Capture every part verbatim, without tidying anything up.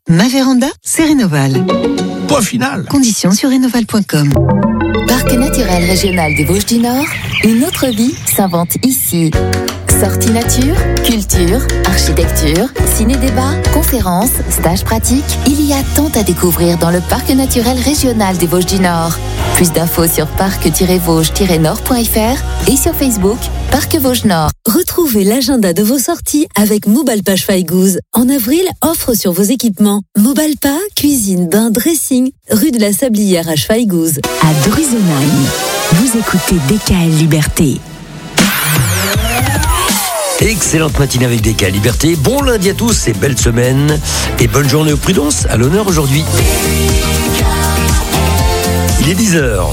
Ma véranda, c'est Rénoval. Point final. Conditions sur rénoval point com. Parc naturel régional des Vosges du Nord, une autre vie s'invente ici. Sorties nature, culture, architecture, ciné-débat, conférences, stages pratiques, il y a tant à découvrir dans le Parc naturel régional des Vosges du Nord. Plus d'infos sur parc tiret vosges tiret nord point f r et sur Facebook, Parc Vosges Nord. Retrouvez l'agenda de vos sorties avec Mobalpa Schweighouse. En avril, offre sur vos équipements. Mobalpa, cuisine, bain, dressing, rue de la Sablière à Schweighouse. À Drusenheim, vous écoutez D K L Liberté. Excellente matinée avec D K L Liberté. Bon lundi à tous et belle semaine. Et bonne journée au Prudence à l'honneur aujourd'hui. Il est dix heures.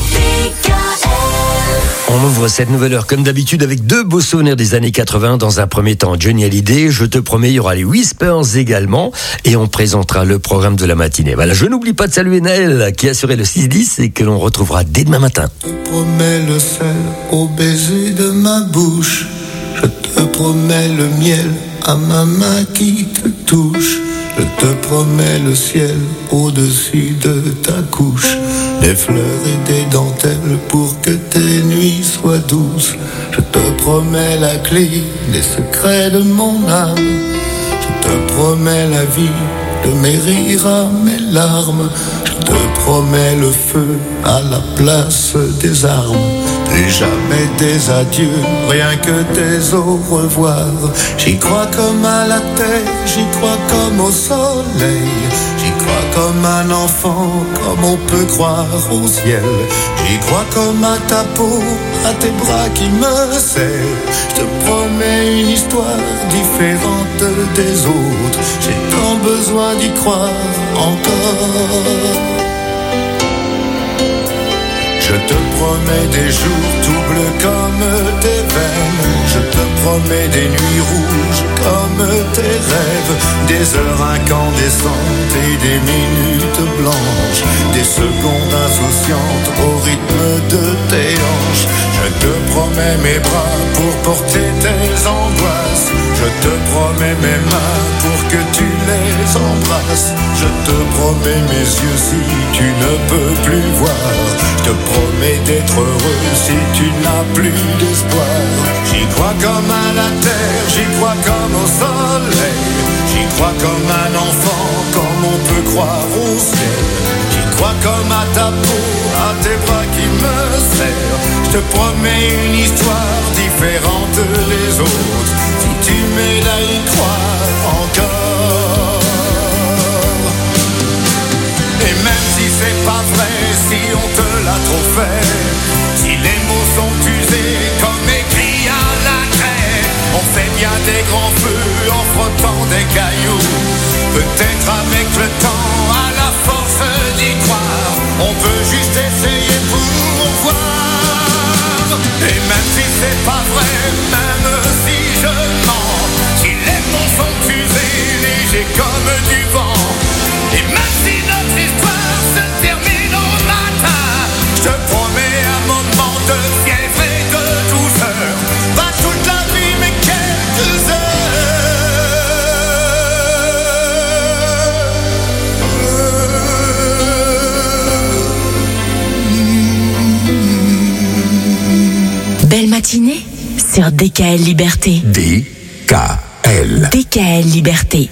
On ouvre cette nouvelle heure comme d'habitude avec deux beaux souvenirs des années quatre-vingts. Dans un premier temps, Johnny Hallyday, je te promets, il y aura les Whispers également. Et on présentera le programme de la matinée. Voilà, je n'oublie pas de saluer Naël qui a assuré le six dix et que l'on retrouvera dès demain matin. Je te promets le sel au baiser de ma bouche. Je te promets le miel à ma main qui te touche. Je te promets le ciel au-dessus de ta couche. Des fleurs et des dentelles pour que tes nuits soient douces. Je te promets la clé des secrets de mon âme. Je te promets la vie de mes rires à mes larmes. Je te promets le feu à la place des armes. Plus jamais des adieux, rien que des au revoir. J'y crois comme à la terre, j'y crois comme au soleil. J'y crois comme un enfant, comme on peut croire au ciel. J'y crois comme à ta peau, à tes bras qui me serrent. Je te promets une histoire différente des autres. J'ai tant besoin d'y croire encore. Je te promets des jours tout bleus comme tes veines. Je te promets des nuits rouges comme tes rêves. Des heures incandescentes et des minutes blanches. Des secondes insouciantes au rythme de tes hanches. Je te promets mes bras pour porter tes angoisses. Je te promets mes mains pour que tu les embrasses. Je te promets mes yeux si tu ne peux plus voir. Je te promets d'être heureux si tu n'as plus d'espoir. J'y crois comme à la terre, j'y crois comme au soleil. J'y crois comme un enfant, comme on peut croire au ciel. J'y crois comme à ta peau, à tes bras qui me serrent. Je te promets une histoire différente des autres. Si tu m'aides à y croire encore. Et même si c'est pas vrai, si on te l'a trop fait, si les mots sont usés comme écrits à la craie, on fait bien des grands feux en frottant des cailloux. Peut-être avec le temps, à la force d'y croire, on peut juste essayer pour voir. Et même si c'est pas vrai, même si je mens, si les mots sont usés, légers comme du vent, et même si notre histoire se termine au matin, je te promets un moment de fièvre et de douceur. Pas toute la vie mais quelques heures. Belle matinée sur D K L Liberté. D K L. D K L Liberté.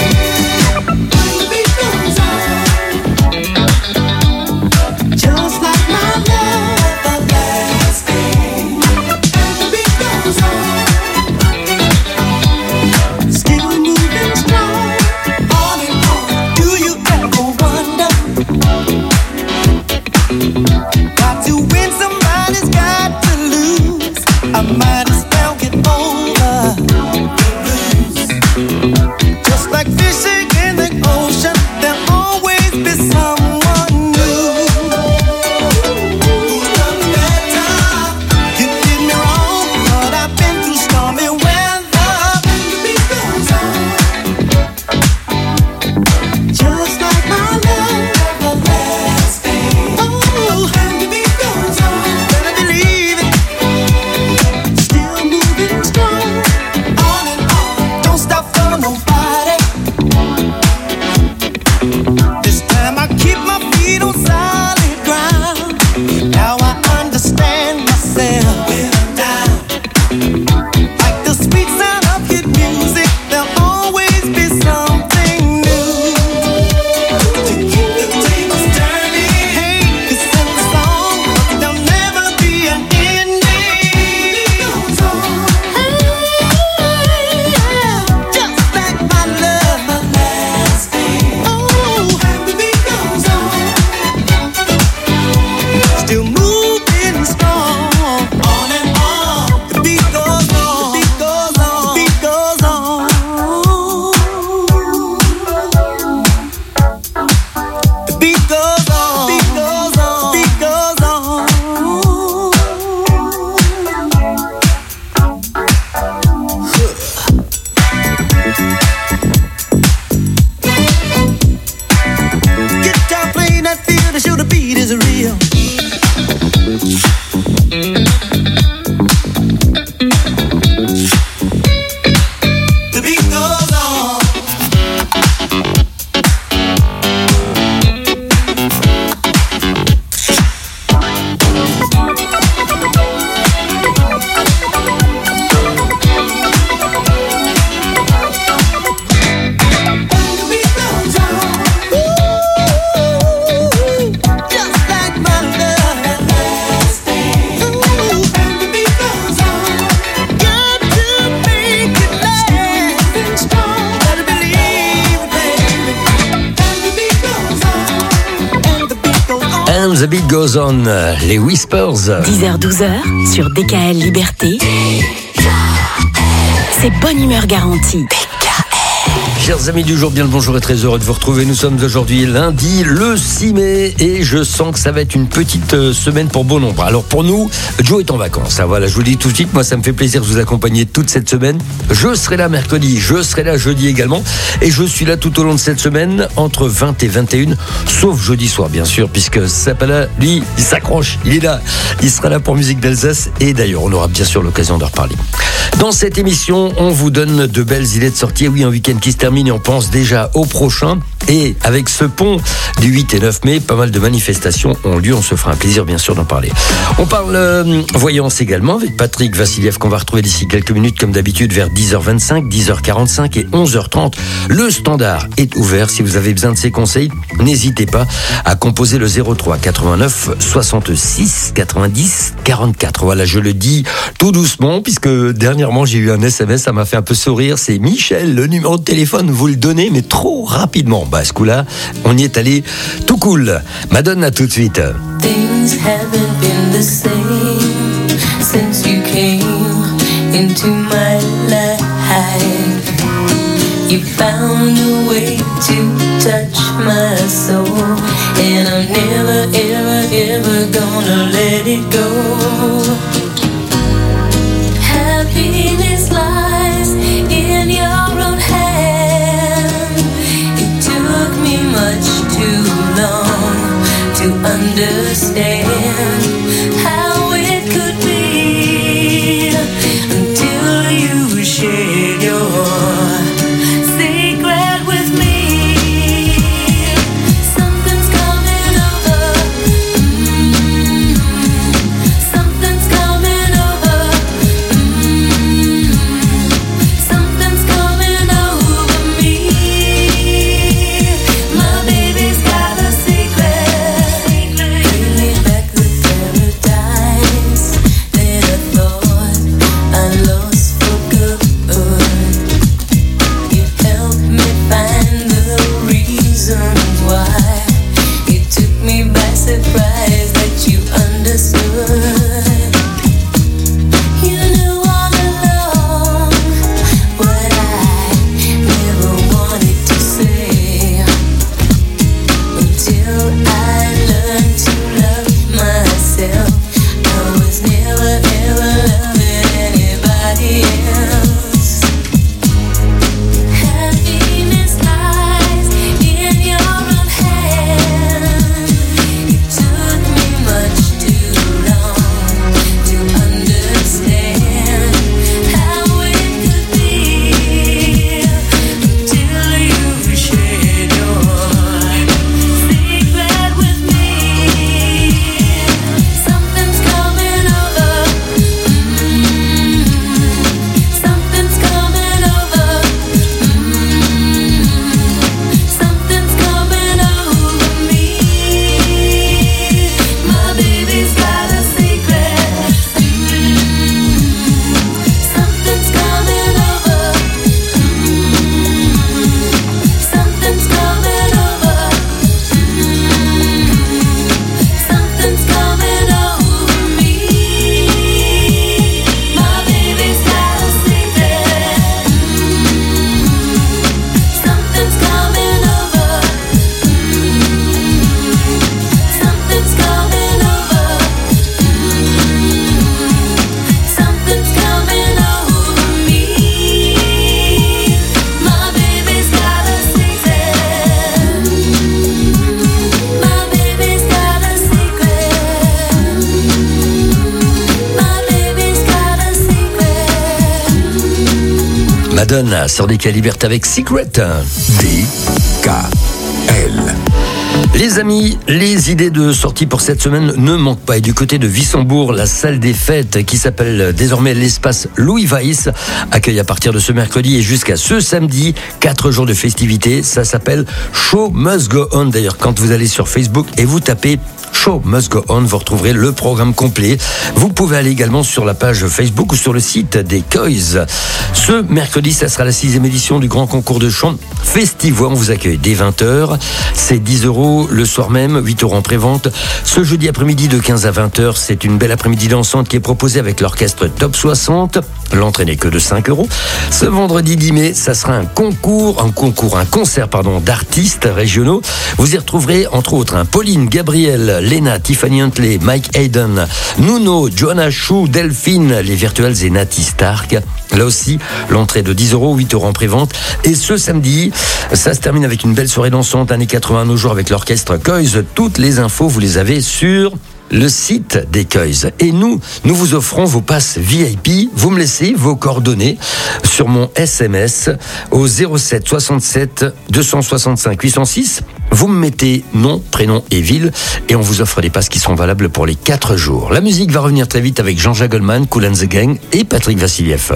Just like The Beat Goes On, les Whispers. dix heures douze heures sur D K L Liberté. C'est bonne humeur garantie. Chers amis du jour, bien le bonjour et très heureux de vous retrouver. Nous sommes aujourd'hui lundi, le six mai, et je sens que ça va être une petite euh, semaine pour bon nombre. Alors pour nous, Joe est en vacances. Hein, voilà, je vous le dis tout de suite, moi ça me fait plaisir de vous accompagner toute cette semaine. Je serai là mercredi, je serai là jeudi également, et je suis là tout au long de cette semaine, entre vingt et vingt et une, sauf jeudi soir bien sûr, puisque Sapala, lui, il s'accroche, il est là. Il sera là pour Musique d'Alsace, et d'ailleurs on aura bien sûr l'occasion de reparler. Dans cette émission, on vous donne de belles idées de sortie. Oui, un week-end qui se termine et on pense déjà au prochain. Et avec ce pont du huit et neuf mai, pas mal de manifestations ont lieu. On se fera un plaisir, bien sûr, d'en parler. On parle euh, voyance également avec Patrick Vassiliev, qu'on va retrouver d'ici quelques minutes, comme d'habitude, vers dix heures vingt-cinq, dix heures quarante-cinq et onze heures trente. Le standard est ouvert. Si vous avez besoin de ces conseils, n'hésitez pas à composer le zéro trois quatre-vingt-neuf soixante-six quatre-vingt-dix quarante-quatre. Voilà, je le dis tout doucement, puisque dernièrement, j'ai eu un S M S, ça m'a fait un peu sourire. C'est Michel, le numéro de téléphone, vous le donnez, mais trop rapidement. Bah, à ce coup-là, on y est allé tout cool. Madonna tout de suite. Things haven't been the same since you came into my life. You found a way to touch my soul, and I'm never, ever, ever gonna let it go. Happiness lies in your own hand. It took me much too long to understand how it could be until you shared your secret with me. Something's coming over. Mm-hmm. Something's coming over. Mm-hmm. Something's coming over me. My baby's got a secret. Bring me back the paradise that I thought I lost for good. You helped me find the reasons why. It took me by surprise that you understood. You knew all along what I never wanted to say, until I learned to love myself. I was never ever loving anybody else. Happiness lies in your own hand. It took me much too long to understand how it could be until you shared your secret with me. Something's coming over. Mm-hmm. Something's coming over. Mm-hmm. Something's coming over me. My baby's got a secret. Mm-hmm. Something's coming over. Mm-hmm. Something's coming over. Mm-hmm. Something's coming over me. My baby's got a secret. Mm-hmm. Something's coming over. Mm-hmm. Something's coming over. Mm-hmm. Something's coming over me. My baby's got a secret. My baby's got a secret. My baby's got a secret. Madonna sur D K Liberté avec Secret. D K L. Les amis, les idées de sortie pour cette semaine ne manquent pas. Et du côté de Wissembourg, la salle des fêtes, qui s'appelle désormais l'espace Louis Weiss, accueille à partir de ce mercredi et jusqu'à ce samedi quatre jours de festivités. Ça s'appelle Show Must Go On. D'ailleurs, quand vous allez sur Facebook et vous tapez Show Must Go On. Vous retrouverez le programme complet. Vous pouvez aller également sur la page Facebook ou sur le site des Coys. Ce mercredi, ça sera la sixième édition du grand concours de chant Festivois. On vous accueille dès vingt heures. C'est dix euros le soir même, huit euros en prévente. Ce jeudi après-midi de quinze à vingt heures, c'est une belle après-midi dansante qui est proposée avec l'orchestre Top soixante. L'entrée n'est que de cinq euros. Ce vendredi dix mai, ça sera un concours, un concours, un concert, pardon, d'artistes régionaux. Vous y retrouverez, entre autres, un Pauline, Gabriel, Lena, Tiffany Huntley, Mike Hayden, Nuno, Joanna Chou, Delphine, les Virtuals et Natty Stark. Là aussi, l'entrée de dix euros, huit euros en prévente. Et ce samedi, ça se termine avec une belle soirée dansante, années quatre-vingts, nos jours, avec l'orchestre Coys. Toutes les infos, vous les avez sur le site des Coys. Et nous, nous vous offrons vos passes V I P. Vous me laissez vos coordonnées sur mon S M S au zéro sept soixante-sept deux cent soixante-cinq huit cent six. Vous me mettez nom, prénom et ville et on vous offre des passes qui seront valables pour les quatre jours. La musique va revenir très vite avec Jean-Jacques Goldman, Kool and the Gang et Patrick Vassiliev.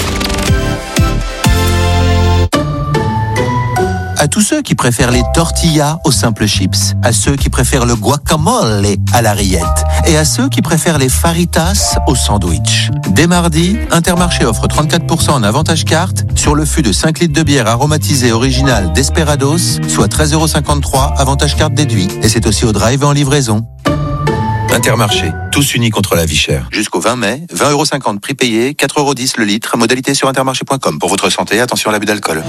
À tous ceux qui préfèrent les tortillas aux simples chips, à ceux qui préfèrent le guacamole à la rillette et à ceux qui préfèrent les faritas au sandwich. Dès mardi, Intermarché offre trente-quatre pour cent en avantage carte sur le fût de cinq litres de bière aromatisée originale Desperados, soit treize euros cinquante-trois, avantage carte déduit. Et c'est aussi au drive et en livraison. Intermarché, tous unis contre la vie chère. Jusqu'au vingt mai, vingt euros cinquante prix payé, quatre euros dix le litre, modalité sur intermarché point com. Pour votre santé, attention à l'abus d'alcool.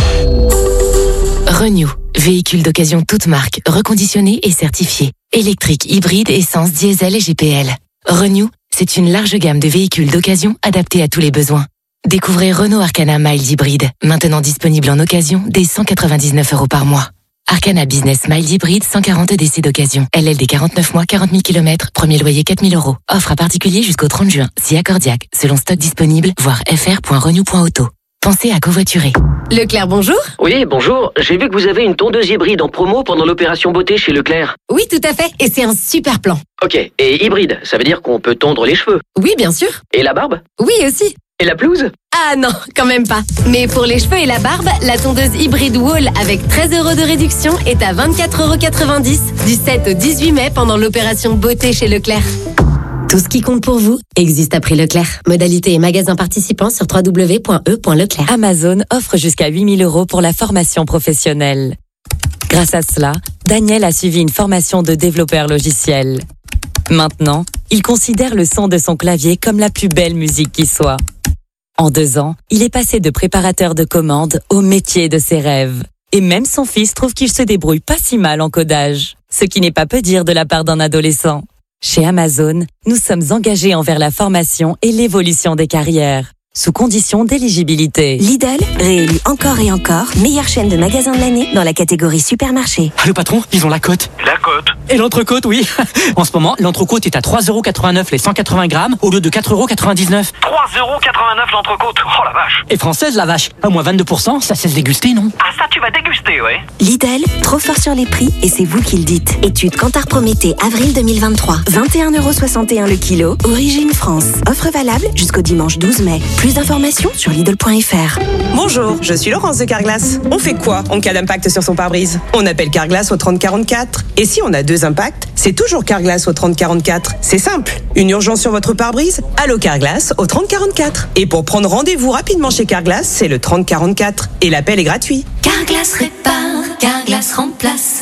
Renew, véhicule d'occasion toute marque, reconditionné et certifié. Électrique, hybride, essence, diesel et G P L. Renew, c'est une large gamme de véhicules d'occasion adaptés à tous les besoins. Découvrez Renault Arcana Mild Hybride, maintenant disponible en occasion dès cent quatre-vingt-dix-neuf euros par mois. Arcana Business Mild Hybride, cent quarante D C d'occasion. L L D quarante-neuf mois, quarante mille kilomètres, premier loyer quatre mille euros. Offre à particulier jusqu'au trente juin, si accordiaque, selon stock disponible, voir f r point renew point auto. Pensez à covoiturer. Leclerc, bonjour. Oui, bonjour. J'ai vu que vous avez une tondeuse hybride en promo pendant l'opération beauté chez Leclerc. Oui, tout à fait. Et c'est un super plan. Ok. Et hybride, ça veut dire qu'on peut tondre les cheveux? Oui, bien sûr. Et la barbe? Oui, aussi. Et la pelouse? Ah non, quand même pas. Mais pour les cheveux et la barbe, la tondeuse hybride Wall avec treize euros de réduction est à vingt-quatre euros quatre-vingt-dix du sept au dix-huit mai pendant l'opération beauté chez Leclerc. Tout ce qui compte pour vous existe à prix Leclerc. Modalité et magasins participants sur w w w point e point leclerc. Amazon offre jusqu'à huit mille euros pour la formation professionnelle. Grâce à cela, Daniel a suivi une formation de développeur logiciel. Maintenant, il considère le son de son clavier comme la plus belle musique qui soit. En deux ans, il est passé de préparateur de commandes au métier de ses rêves. Et même son fils trouve qu'il se débrouille pas si mal en codage. Ce qui n'est pas peu dire de la part d'un adolescent. Chez Amazon, nous sommes engagés envers la formation et l'évolution des carrières, sous condition d'éligibilité. Lidl, réélu encore et encore, meilleure chaîne de magasins de l'année dans la catégorie supermarché. Ah, le patron, ils ont la cote. La cote. Et l'entrecôte, oui. En ce moment, l'entrecôte est à trois euros quatre-vingt-neuf les cent quatre-vingts grammes au lieu de quatre euros quatre-vingt-dix-neuf. trois euros quatre-vingt-neuf l'entrecôte. Oh la vache. Et française, la vache. À moins vingt-deux pour cent, ça cesse déguster, non? Ah, ça, tu vas déguster, ouais. Lidl, trop fort sur les prix et c'est vous qui le dites. Étude Kantar Prométhée, avril deux mille vingt-trois. vingt et un euros soixante-et-un le kilo, origine France. Offre valable jusqu'au dimanche douze mai. Plus d'informations sur Lidl point f r. Bonjour, je suis Laurence de Carglass. On fait quoi en cas d'impact sur son pare-brise? On appelle Carglass au trente quarante-quatre. Et si on a deux impacts, c'est toujours Carglass au trente quarante-quatre. C'est simple. Une urgence sur votre pare-brise? Allô Carglass au trente quarante-quatre. Et pour prendre rendez-vous rapidement chez Carglass, c'est le trente quarante-quatre. Et l'appel est gratuit. Carglass répare, Carglass remplace.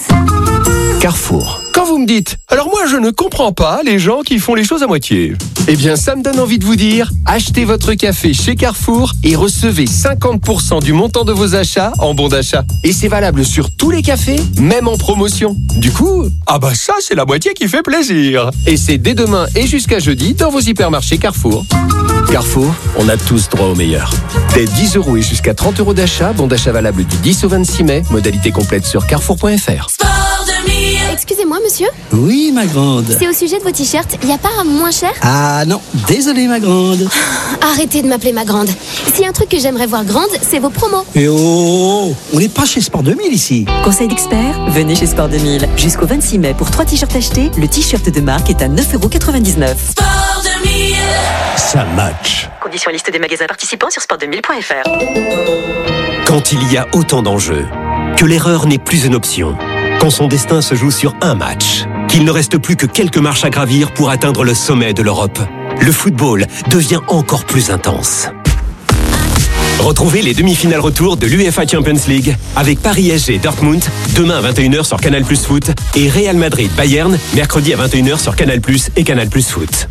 Carrefour. Quand vous me dites « Alors moi je ne comprends pas les gens qui font les choses à moitié », eh bien ça me donne envie de vous dire « Achetez votre café chez Carrefour et recevez cinquante pour cent du montant de vos achats en bon d'achat. Et c'est valable sur tous les cafés, même en promotion. Du coup, ah bah ça c'est la moitié qui fait plaisir. Et c'est dès demain et jusqu'à jeudi dans vos hypermarchés Carrefour. Carrefour, on a tous droit au meilleur. Dès dix euros et jusqu'à trente euros d'achat, bon d'achat valable du dix au vingt-six mai, modalité complète sur carrefour point f r. Excusez-moi, monsieur? Oui, ma grande. C'est au sujet de vos t-shirts. Il n'y a pas un moins cher? Ah non, désolé, ma grande. Arrêtez de m'appeler ma grande. S'il y a un truc que j'aimerais voir grande, c'est vos promos. Et oh, on n'est pas chez Sport deux mille ici. Conseil d'expert, venez chez Sport deux mille. Jusqu'au vingt-six mai, pour trois t-shirts achetés, le t-shirt de marque est à neuf euros quatre-vingt-dix-neuf. Sport deux mille. Ça match. Conditions et liste des magasins participants sur sport deux mille point f r. Quand il y a autant d'enjeux, que l'erreur n'est plus une option, quand son destin se joue sur un match, qu'il ne reste plus que quelques marches à gravir pour atteindre le sommet de l'Europe. Le football devient encore plus intense. Retrouvez les demi-finales retour de l'UEFA Champions League avec Paris S G Dortmund demain à vingt et une heures sur Canal Plus Foot et Real Madrid Bayern mercredi à vingt et une heures sur Canal Plus et Canal Plus Foot.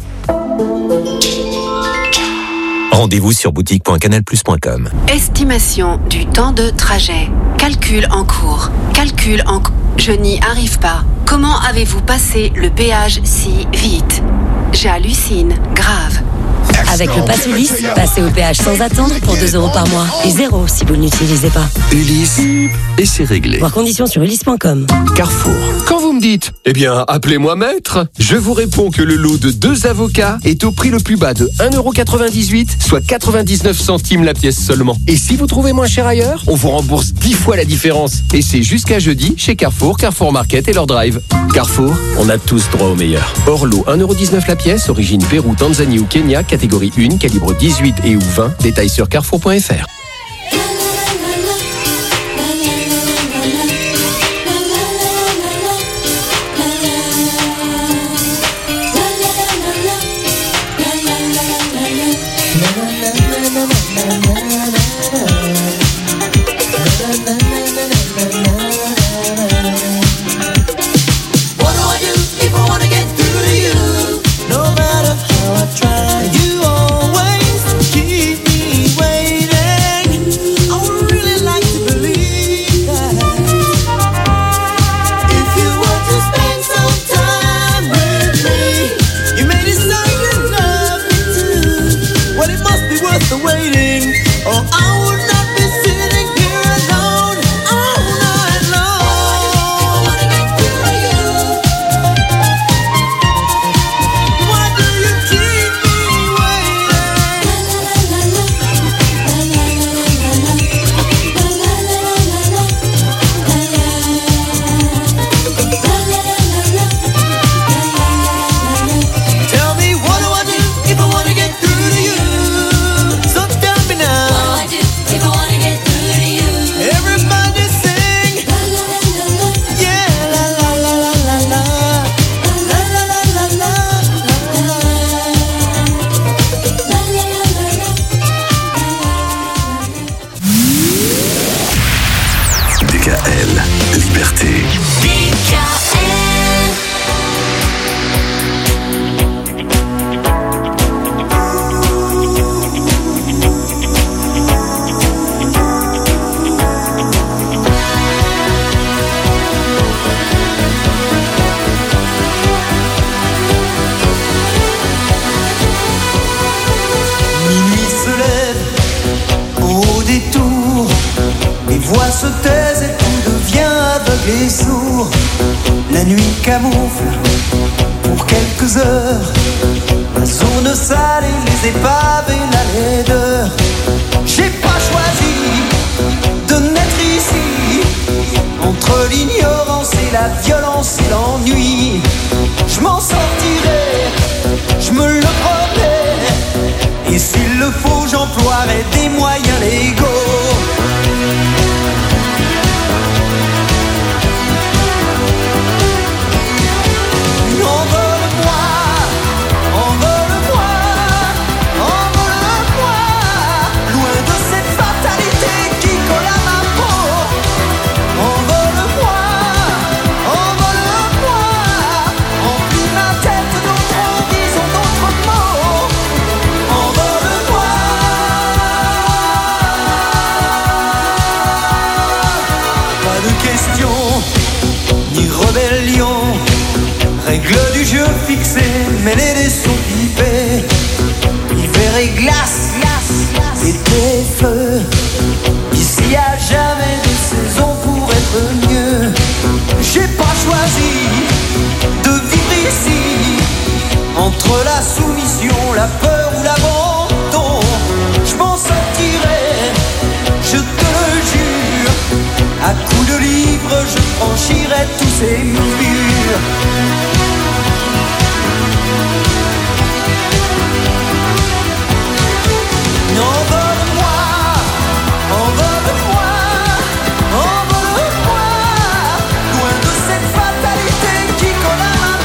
Rendez-vous sur boutique point canal plus point com. Estimation du temps de trajet. Calcul en cours. Calcul en cours. Je n'y arrive pas. Comment avez-vous passé le péage si vite? J'hallucine. Grave. Avec le pass Ulysse, passez au péage sans attendre pour deux euros par mois. Et zéro si vous ne l'utilisez pas. Ulysse, et c'est réglé. Voir conditions sur ulysse point com. Carrefour. Quand vous me dites, eh bien, appelez-moi maître, je vous réponds que le lot de deux avocats est au prix le plus bas de un euro quatre-vingt-dix-huit, soit quatre-vingt-dix-neuf centimes la pièce seulement. Et si vous trouvez moins cher ailleurs, on vous rembourse dix fois la différence. Et c'est jusqu'à jeudi chez Carrefour, Carrefour Market et leur drive. Carrefour, on a tous droit au meilleur. Hors lot, un euro dix-neuf la pièce, origine Pérou, Tanzanie ou Kenya, catégorie un, calibre dix-huit et ou vingt. Détails sur carrefour point f r. Loin de cette fatalité qui colle à ma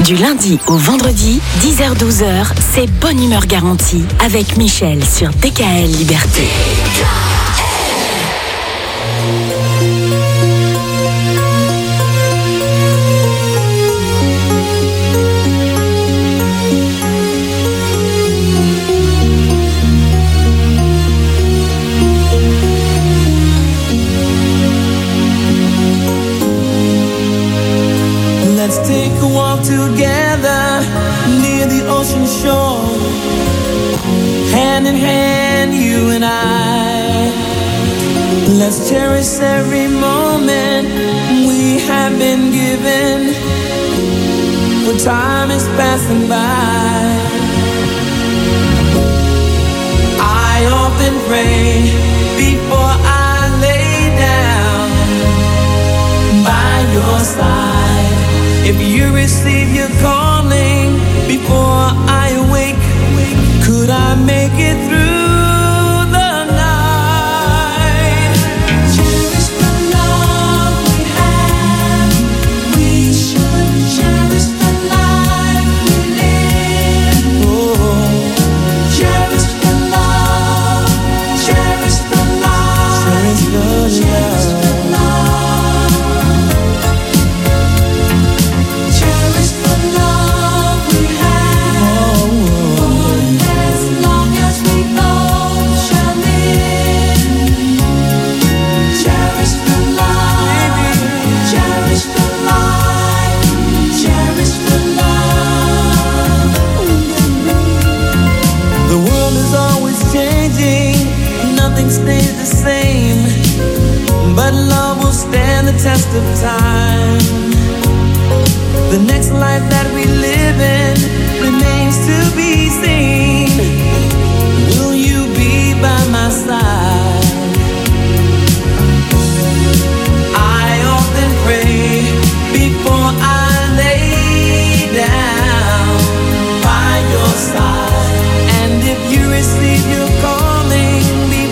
Du lundi au vendredi, dix heures douze heures, c'est bonne humeur garantie avec Michel sur D K L Liberté. Let's take a walk together near the ocean shore, hand in hand, you and I. Let's cherish every moment we have been given, for time is passing by. I often pray before I lay down by your side. If you receive your calling before I awake, could I make it through the night? Cherish the love we have. We should cherish the life we live. Oh, cherish the love. Cherish the love. Cherish the love. Cherish the love. Stays the same, but love will stand the test of time. The next life that we live in remains to be seen. Will you be by my side? I often pray before I lay down by your side, and if you receive your calling,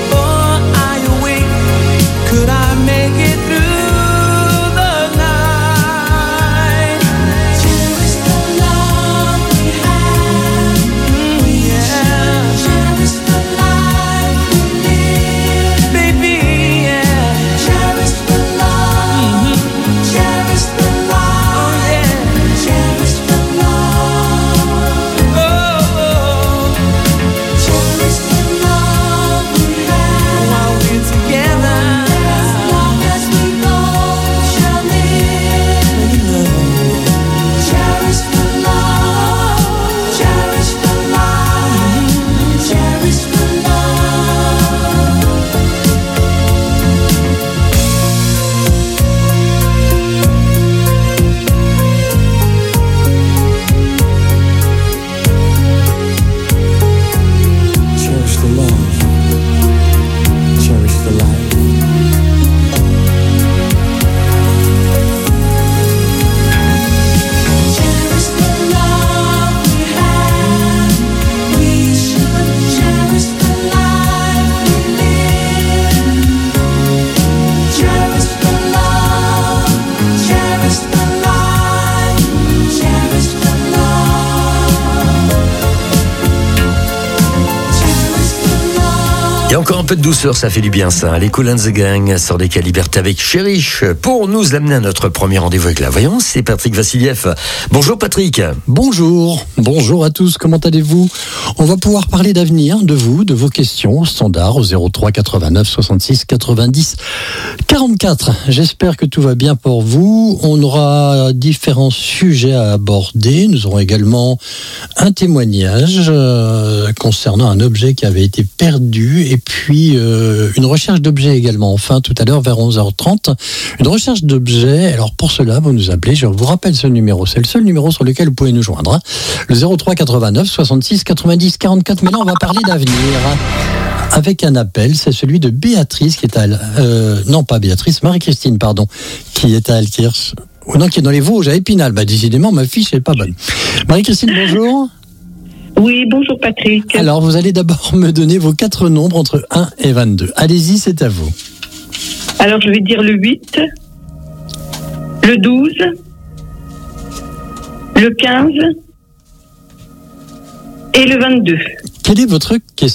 could I make it through the night? Cherish the love we have. Mm, yeah. Cherish the life we live. Baby, yeah. Cherish the love. Mm-hmm. Cherish the love. Oh, yeah. Cherish the love. Oh, oh. Cherish the love we have. While we're together. Il y a encore un peu de douceur, ça fait du bien ça. Les Cool and the Gang sur des cas Liberté avec Chériche pour nous amener à notre premier rendez-vous avec la voyance. C'est Patrick Vassiliev. Bonjour Patrick. Bonjour, bonjour à tous, comment allez-vous? On va pouvoir parler d'avenir, de vous, de vos questions, standard au zéro trois quatre-vingt-neuf soixante-six quatre-vingt-dix quarante-quatre. J'espère que tout va bien pour vous. On aura différents sujets à aborder. Nous aurons également un témoignage euh, concernant un objet qui avait été perdu et puis euh, une recherche d'objets également. Enfin, tout à l'heure vers onze heures trente, une recherche d'objets. Alors pour cela, vous nous appelez. Je vous rappelle ce numéro. C'est le seul numéro sur lequel vous pouvez nous joindre. Hein. Le zéro trois quatre-vingt-neuf soixante-six quatre-vingt-dix quarante-quatre. Mais là, on va parler d'avenir. Avec un appel, c'est celui de Béatrice qui est à... Euh, non, pas Béatrice, Marie-Christine, pardon, qui est à Alkirch. Ou non, qui est dans les Vosges, à Épinal. Bah, décidément, ma fiche n'est pas bonne. Marie-Christine, bonjour. Oui, bonjour Patrick. Alors, vous allez d'abord me donner vos quatre nombres entre un et vingt-deux. Allez-y, c'est à vous. Alors, je vais dire le huit, le douze, le quinze et le vingt-deux. Quelle est votre question ?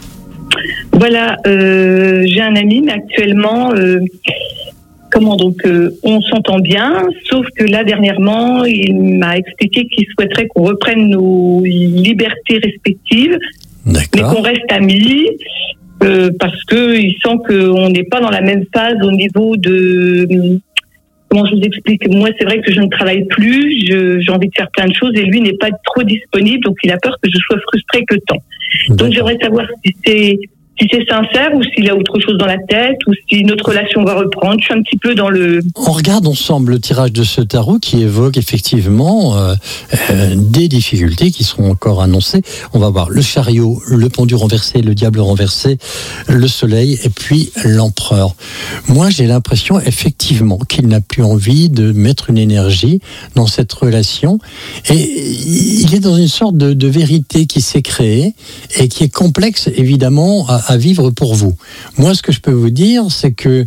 Voilà, euh, j'ai un ami, mais actuellement, euh, comment donc, euh, on s'entend bien, sauf que là, dernièrement, il m'a expliqué qu'il souhaiterait qu'on reprenne nos libertés respectives, mais qu'on reste amis, euh, parce que il sent qu'on n'est pas dans la même phase au niveau de... Comment je vous explique ? Moi, c'est vrai que je ne travaille plus, je, j'ai envie de faire plein de choses, et lui n'est pas trop disponible, donc il a peur que je sois frustrée que tant. Donc j'aimerais savoir si c'est... si c'est sincère ou s'il a autre chose dans la tête ou si notre relation va reprendre. Je suis un petit peu dans le... On regarde ensemble le tirage de ce tarot qui évoque effectivement euh, euh, des difficultés qui seront encore annoncées. On va voir le chariot, le pendu renversé, le diable renversé, le soleil et puis l'empereur. Moi, j'ai l'impression effectivement qu'il n'a plus envie de mettre une énergie dans cette relation et il est dans une sorte de, de vérité qui s'est créée et qui est complexe évidemment à à vivre pour vous. Moi, ce que je peux vous dire, c'est que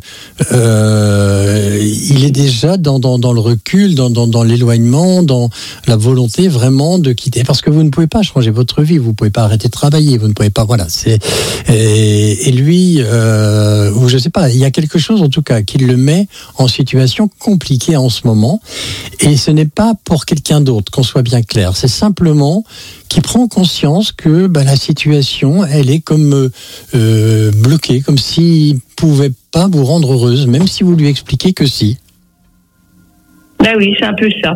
euh, il est déjà dans, dans, dans le recul, dans, dans, dans l'éloignement, dans la volonté vraiment de quitter. Parce que vous ne pouvez pas changer votre vie, vous ne pouvez pas arrêter de travailler, vous ne pouvez pas... Voilà, c'est... Et, et lui, euh, ou je sais pas, il y a quelque chose en tout cas qui le met en situation compliquée en ce moment. Et ce n'est pas pour quelqu'un d'autre, qu'on soit bien clair. C'est simplement qui prend conscience que bah, la situation, elle est comme euh, bloquée, comme s'il ne pouvait pas vous rendre heureuse, même si vous lui expliquez que si. Ben oui, c'est un peu ça.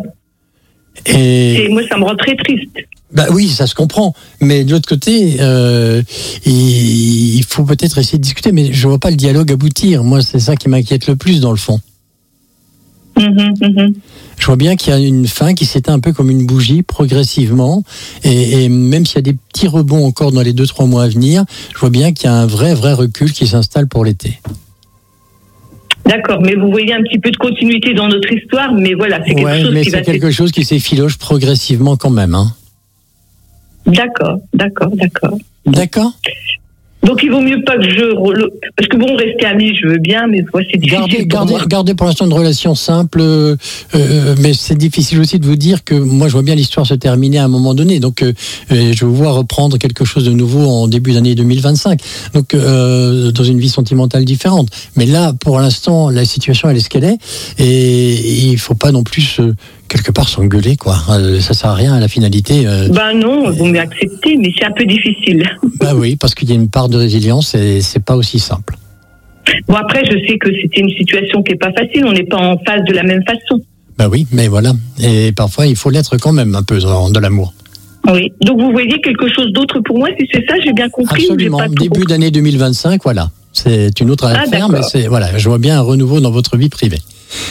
Et, Et moi, ça me rend très triste. Bah oui, ça se comprend. Mais de l'autre côté, euh, il, il faut peut-être essayer de discuter, mais je ne vois pas le dialogue aboutir. Moi, c'est ça qui m'inquiète le plus, dans le fond. Mmh, mmh. Je vois bien qu'il y a une fin qui s'éteint un peu comme une bougie, progressivement, et, et même s'il y a des petits rebonds encore dans les deux trois mois à venir, je vois bien qu'il y a un vrai, vrai recul qui s'installe pour l'été. D'accord, mais vous voyez un petit peu de continuité dans notre histoire, mais voilà, c'est quelque ouais, chose mais qui c'est va... quelque chose qui s'effiloche progressivement quand même. Hein. D'accord, d'accord, d'accord. D'accord. Donc il vaut mieux pas que je... Parce que bon, rester amis, je veux bien, mais ouais, c'est difficile Gardez, pour gardez, moi. gardez pour l'instant une relation simple, euh, euh, mais c'est difficile aussi de vous dire que moi je vois bien l'histoire se terminer à un moment donné, donc euh, je vous vois reprendre quelque chose de nouveau en début d'année deux mille vingt-cinq, donc euh, dans une vie sentimentale différente. Mais là, pour l'instant, la situation elle est ce qu'elle est, et il faut pas non plus... Euh, quelque part s'engueuler, quoi. Euh, ça sert à rien à la finalité. Euh... Ben non, vous m'acceptez, mais c'est un peu difficile. Bah oui, parce qu'il y a une part de résilience et c'est pas aussi simple. Bon, après, je sais que c'était une situation qui est pas facile, on n'est pas en phase de la même façon. Bah oui, mais voilà. Et parfois, il faut l'être quand même, un peu, dans de l'amour. Oui. Donc, vous voyez quelque chose d'autre pour moi, si c'est ça, j'ai bien compris. Absolument. Ou j'ai pas Début compris. d'année deux mille vingt-cinq, voilà. C'est une autre Ah, affaire, d'accord. mais c'est, voilà, je vois bien un renouveau dans votre vie privée. D'accord ?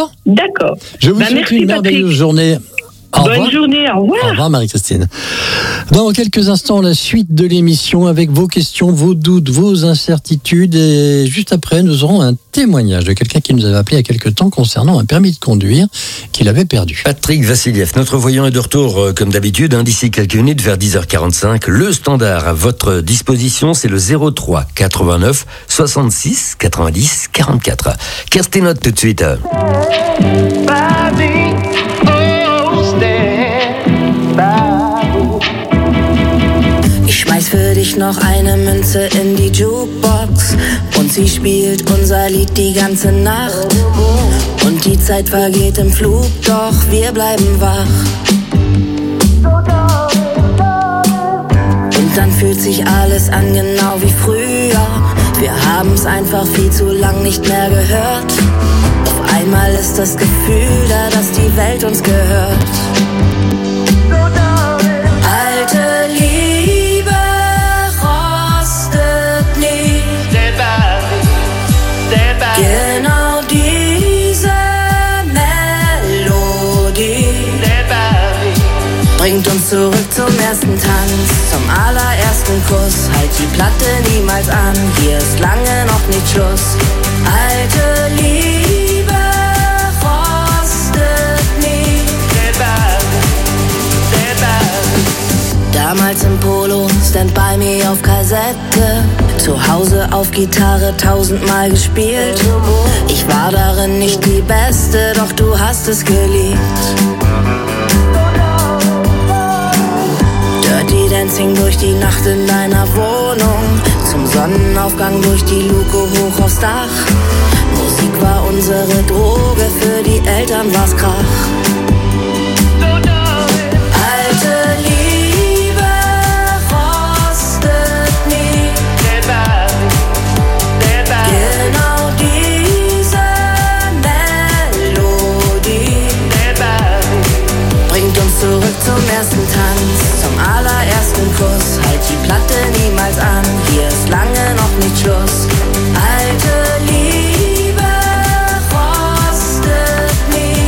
D'accord. Je vous Bah, souhaite merci, une Patrick. merveilleuse journée. Au Bonne revoir. journée, au revoir. Au revoir Marie-Christine. Dans quelques instants, la suite de l'émission avec vos questions, vos doutes, vos incertitudes. Et juste après, nous aurons un témoignage de quelqu'un qui nous avait appelé il y a quelque temps concernant un permis de conduire qu'il avait perdu. Patrick Vassiliev, notre voyant est de retour euh, comme d'habitude, hein, d'ici quelques minutes vers dix heures quarante-cinq. Le standard à votre disposition, c'est le zéro trois quatre-vingt-neuf soixante-six quatre-vingt-dix quarante-quatre. Kerstin Ott tout de suite. Ich schmeiß für dich noch eine Münze in die Jukebox und sie spielt unser Lied die ganze Nacht. Und die Zeit vergeht im Flug, doch wir bleiben wach. Und dann fühlt sich alles an genau wie früher. Wir haben's einfach viel zu lang nicht mehr gehört. Auf einmal ist das Gefühl da, dass die Welt uns gehört. Alte Liebe rostet nie. Genau diese Melodie bringt uns zurück zum ersten Tanz, zum allerersten Kuss. Halt die Platte niemals an, hier ist lange noch nicht Schluss. Alte Liebe rostet nie. Damals im Polo, Stand By Me auf Kassette. Zu Hause auf Gitarre tausendmal gespielt. Ich war darin nicht die Beste, doch du hast es geliebt. Dirty Dancing durch die Nacht in deiner Wohnung. Zum Sonnenaufgang durch die Luke hoch aufs Dach. Musik war unsere Droge, für die Eltern war's Krach. Alte Liebe rostet nie. Genau diese Melodie bringt uns zurück zum ersten Tanz, zum allerersten Kuss. Halt die Platte niemals an, hier ist lange noch nicht Schluss. Alte Liebe rostet nie.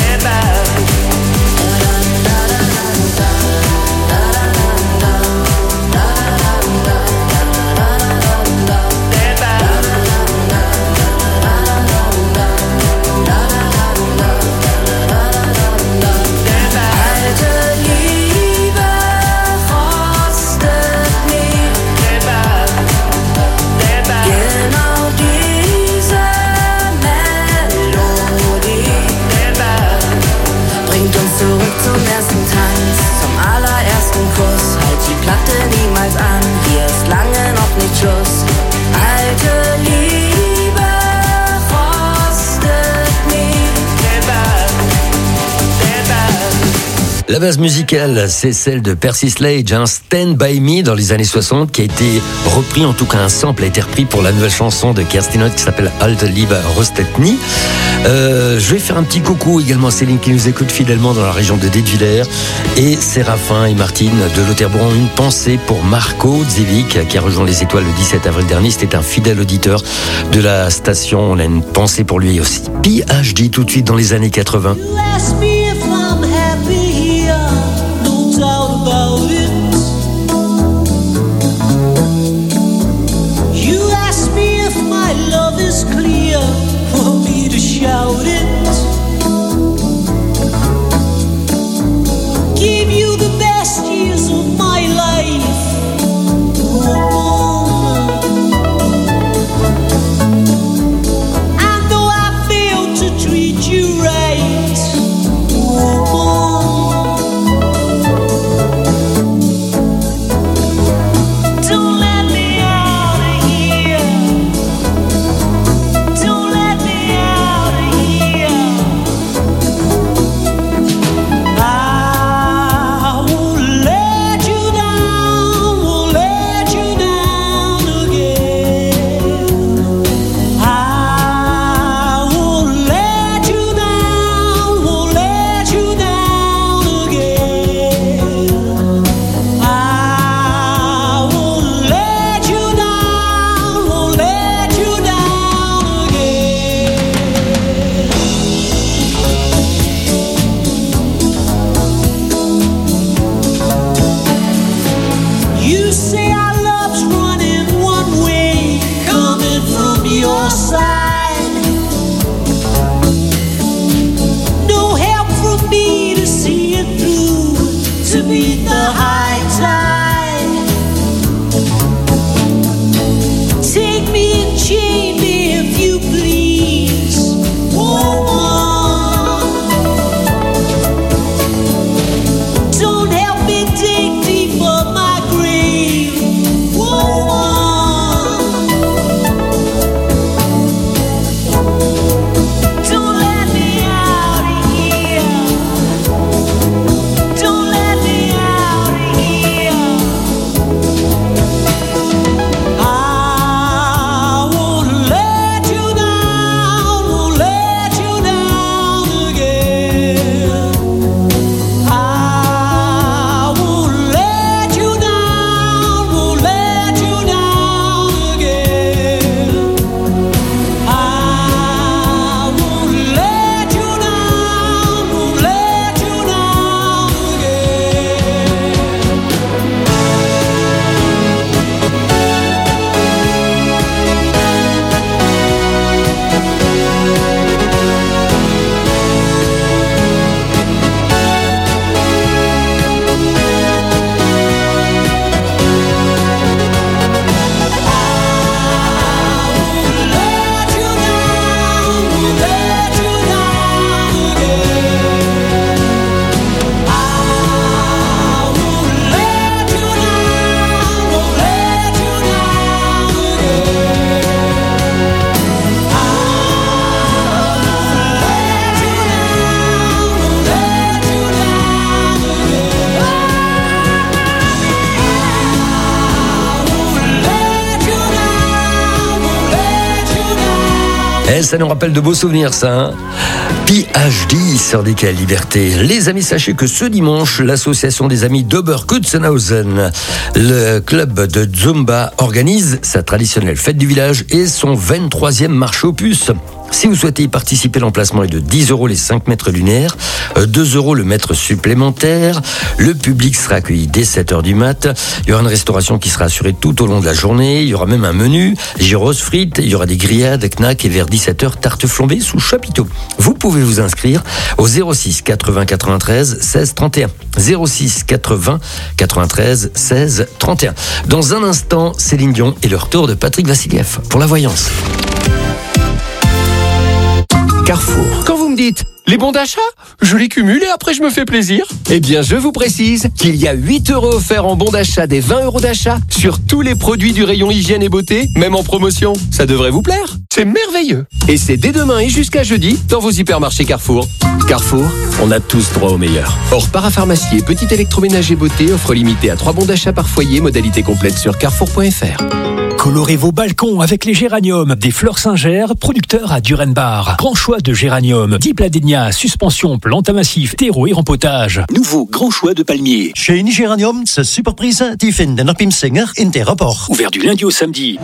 Zurück zum ersten Tanz, zum allerersten Kuss. Halt die Platte niemals an, hier ist lange noch nicht Schluss. Alte Liebe rostet nie. La base musicale, c'est celle de Percy Sledge, hein, Stand By Me dans les années soixante, qui a été repris, en tout cas un sample a été repris pour la nouvelle chanson de Kerstin Ott qui s'appelle Alte Liebe rostet nie. Euh, je vais faire un petit coucou également à Céline qui nous écoute fidèlement dans la région de Dietwiller, et Séraphin et Martine de Lauterbron. Une pensée pour Marco Zevic qui a rejoint les étoiles le dix-sept avril dernier. C'était un fidèle auditeur de la station. On a une pensée pour lui aussi. P H D tout de suite dans les années quatre-vingts. Shout it. Give you the best years of my life. And though I failed to treat you right, Eh, ça nous rappelle de beaux souvenirs, ça. Hein, P H D sur D K L Liberté. Les amis, sachez que ce dimanche, l'association des amis d'Oberkutzenhausen, le club de Zumba, organise sa traditionnelle fête du village et son vingt-troisième marché aux puces. Si vous souhaitez y participer, l'emplacement est de dix euros les cinq mètres lunaires, deux euros le mètre supplémentaire. Le public sera accueilli dès sept heures du mat. Il y aura une restauration qui sera assurée tout au long de la journée. Il y aura même un menu, gyros frites, il y aura des grillades, knacks et vers dix-sept heures, tarte flambée sous chapiteau. Vous pouvez vous inscrire au zéro six quatre-vingts quatre-vingt-treize seize trente et un. zéro six quatre-vingts quatre-vingt-treize seize trente et un. Dans un instant, Céline Dion et le retour de Patrick Vassiliev pour la voyance. Carrefour. Quand vous me dites les bons d'achat, je les cumule et après je me fais plaisir. Eh bien, je vous précise qu'il y a huit euros offerts en bons d'achat des vingt euros d'achat sur tous les produits du rayon hygiène et beauté, même en promotion. Ça devrait vous plaire. C'est merveilleux. Et c'est dès demain et jusqu'à jeudi dans vos hypermarchés Carrefour. Carrefour, on a tous droit au meilleur. Hors parapharmacie et petit électroménager beauté, offre limitée à trois bons d'achat par foyer, modalité complète sur carrefour point f r. Colorez vos balcons avec les géraniums des Fleurs Singer, producteurs à Durenbar. Grand choix de géraniums, dipladénia, suspension, plantes à massif, terreau et rempotage. Nouveau grand choix de palmiers. Chez Géranium, ce superprise, die finden op im Singer in der rapport. Ouvert du lundi au samedi.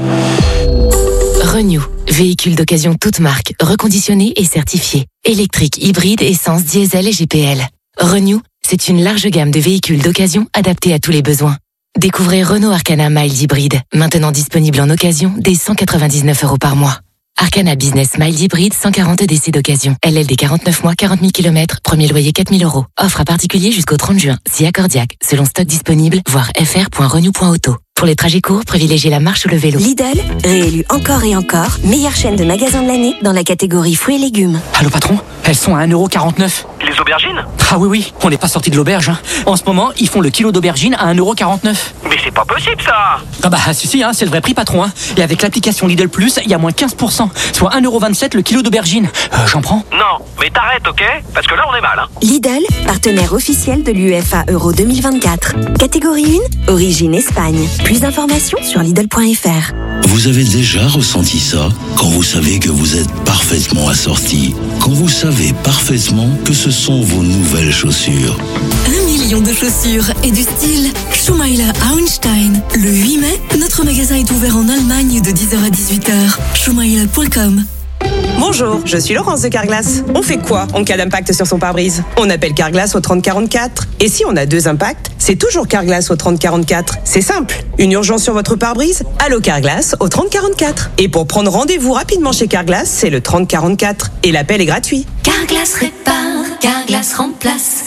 Renew, véhicule d'occasion toute marque, reconditionné et certifié. Électrique, hybride, essence, diesel et G P L. Renew, c'est une large gamme de véhicules d'occasion adaptés à tous les besoins. Découvrez Renault Arcana Mild Hybride, maintenant disponible en occasion dès cent quatre-vingt-dix-neuf euros par mois. Arcana Business Mild Hybride, cent quarante D C d'occasion. L L D quarante-neuf mois, quarante mille kilomètres, premier loyer quatre mille euros. Offre à particulier jusqu'au trente juin, si accordiaque, selon stock disponible, voire f r point renew point auto. Pour les trajets courts, privilégiez la marche ou le vélo. Lidl, réélu encore et encore, meilleure chaîne de magasins de l'année dans la catégorie fruits et légumes. Allô patron, elles sont à un euro quarante-neuf. Les aubergines? Ah oui oui, on n'est pas sorti de l'auberge. Hein. En ce moment, ils font le kilo d'aubergine à un euro quarante-neuf. Mais c'est pas possible ça! Ah bah si si, hein, c'est le vrai prix patron. Hein. Et avec l'application Lidl Plus, il y a moins quinze pour cent, soit un euro vingt-sept le kilo d'aubergine. Euh, j'en prends? Non, mais t'arrêtes, ok? Parce que là on est mal. Hein. Lidl, partenaire officiel de l'U E F A Euro deux mille vingt-quatre. Catégorie un, origine Espagne. Plus d'informations sur Lidl point f r. Vous avez déjà ressenti ça quand vous savez que vous êtes parfaitement assorti, quand vous savez parfaitement que ce sont vos nouvelles chaussures. Un million de chaussures et du style Schumacher Auenstein. Le huit mai, notre magasin est ouvert en Allemagne de dix heures à dix-huit heures. Schumacher point com. Bonjour, je suis Laurence de Carglass. On fait quoi en cas d'impact sur son pare-brise? On appelle Carglass au trente quarante-quatre. Et si on a deux impacts, c'est toujours Carglass au trente quarante-quatre. C'est simple. Une urgence sur votre pare-brise? Allô Carglass au trente quarante-quatre. Et pour prendre rendez-vous rapidement chez Carglass, c'est le trente quarante-quatre. Et l'appel est gratuit. Carglass répare, Carglass remplace.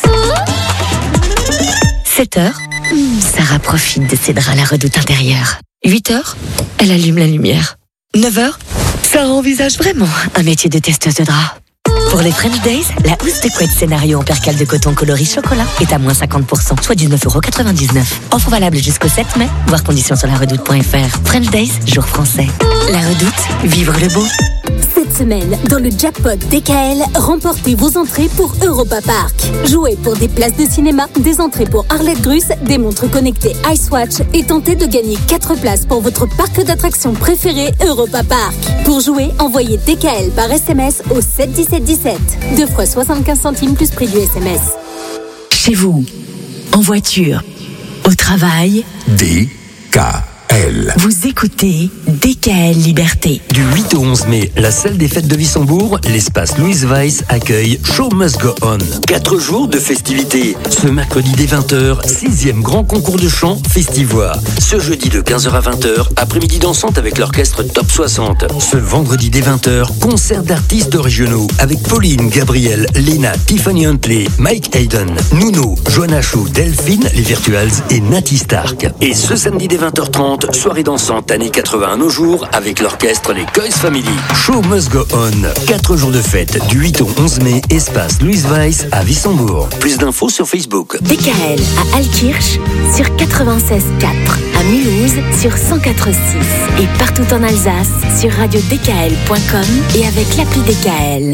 sept heures, Sarah profite de ses draps à la redoute intérieure. huit heures, elle allume la lumière. neuf heures, Sarah envisage vraiment un métier de testeuse de draps. Pour les French Days, la housse de couette scénario en percale de coton coloris chocolat est à moins cinquante pour cent, soit dix-neuf euros quatre-vingt-dix-neuf. Offre valable jusqu'au sept mai, voir conditions sur la redoute point f r. French Days, jour français. La redoute, vivre le beau. Cette semaine, dans le jackpot D K L, remportez vos entrées pour Europa Park. Jouez pour des places de cinéma, des entrées pour Arlette Gruss, des montres connectées Icewatch et tentez de gagner quatre places pour votre parc d'attractions préféré Europa Park. Pour jouer, envoyez D K L par S M S au sept dix-sept dix-sept. Deux fois soixante-quinze centimes plus prix du S M S. Chez vous, en voiture, au travail, D K L. Vous écoutez D K L Liberté. Du huit au onze mai, la salle des fêtes de Wissembourg, l'espace Louise Weiss accueille Show Must Go On. Quatre jours de festivités. Ce mercredi dès vingt heures, sixième grand concours de chant Festivoire. Ce jeudi de quinze heures à vingt heures, après-midi dansante avec l'orchestre Top soixante. Ce vendredi dès vingt heures, concert d'artistes régionaux avec Pauline, Gabriel, Lena, Tiffany Huntley, Mike Hayden, Nuno, Joanna Chou, Delphine, les Virtuals et Natty Stark. Et ce samedi dès vingt heures trente, soirée dansante années quatre-vingts à nos jours avec l'orchestre Les Coys Family. Show Must Go On. Quatre jours de fête du huit au onze mai, espace Louise Weiss à Wissembourg. Plus d'infos sur Facebook. D K L à Alkirch sur quatre-vingt-seize quatre, à Mulhouse sur cent quatre six et partout en Alsace sur radio d k l point com et avec l'appli D K L.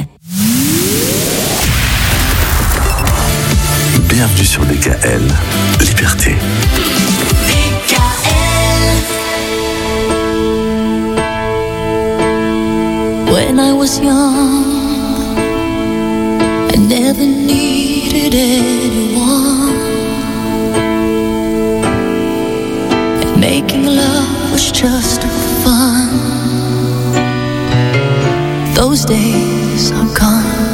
Bienvenue sur D K L Liberté. When I was young, I never needed anyone, and making love was just fun. Those days are gone.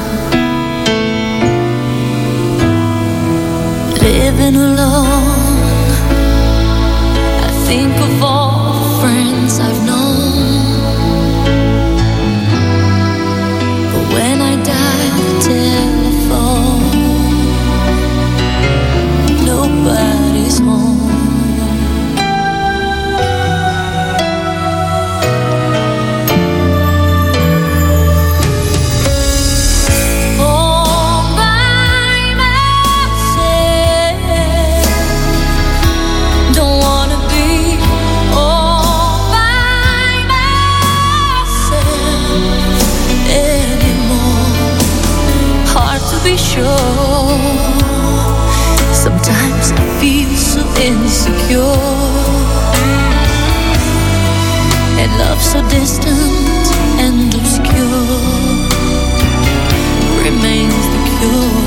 Living alone, I think of all the friends I've known. But when I dial the telephone, nobody's home. Be sure. Sometimes I feel so insecure, and love so distant and obscure remains the cure.